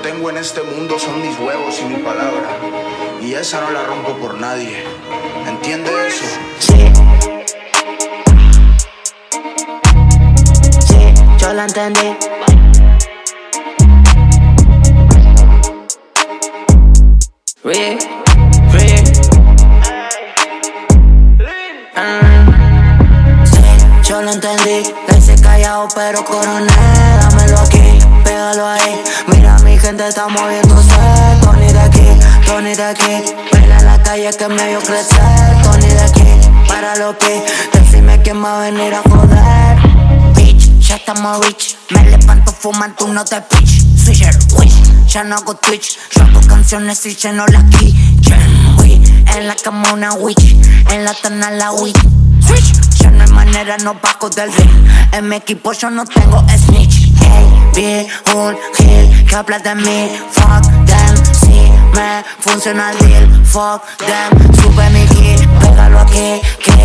tengo en este mundo son mis huevos y mi palabra. Y esa no la rompo por nadie. ¿Entiendes eso? Sí. Sí, yo la entendí. Sí, yo lo entendí. Le hice callado pero coroné. Dámelo aquí, pégalo ahí. Mira mi gente está moviéndose. Tony de aquí, Tony de aquí. Baila en la calle que me vio crecer. Tony de aquí, para lo que. Decime quién va a venir a joder. Bitch, ya estamos rich. Me levanto fumando, tú no te pitch. Switcher, wish, ya no hago Twitch. Yo hago canciones y lleno las kitchen. En la cama una witch, en la tana la witch. Switch, ya no hay manera, no bajo del ring. En mi equipo yo no tengo snitch. Hey, vi un hill que habla de mí. Fuck them, si me funciona el deal. Fuck them, sube mi key, pégalo aquí,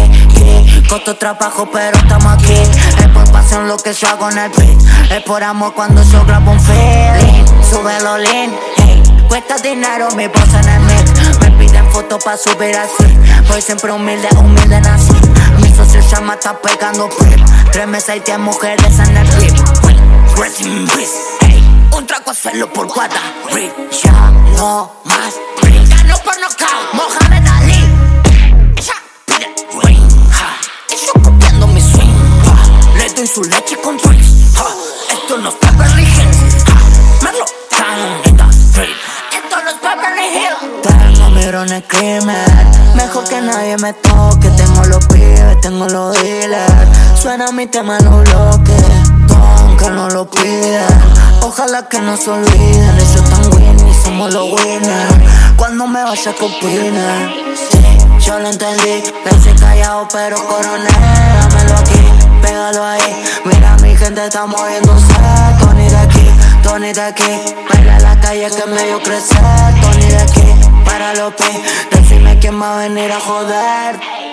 que costo trabajo pero estamos aquí. Es por pasión lo que yo hago en el beat. Es por amor cuando yo grabo un feeling. Súbelo lean, hey, cuesta dinero mi voz en el mix. Me piden fotos pa' subir así. Voy siempre humilde, humilde nací. Mi socio llama, está pegando flip. 3 meses y 10 mujeres en el clip. Rest in peace, hey, un trago a hacerlo por guata. Ya no más, gano por knockout, Mohamed Ali. Ella pide ring, y yo copiando mi swing. Le doy su leche con drinks. Esto no es Beverly Hills. Merlo down in the street. Esto no es Beverly Hills. Tengo miro en el crimen. Mejor que nadie me toque. Tengo los pibes, tengo los dealers. Suena mi tema en los bloques. Que no lo pidan, ojalá que no se olviden. Ellos están winning y somos los winners. Cuando me vaya que opinen. Sí, yo lo entendí. Le hice callado pero coroné. Dámelo aquí, pégalo ahí. Mira mi gente está moviéndose. Tony de aquí, Tony de aquí. Baila en la calle que me vio crecer. Tony de aquí, para los pis. Decime quién va a venir a joder.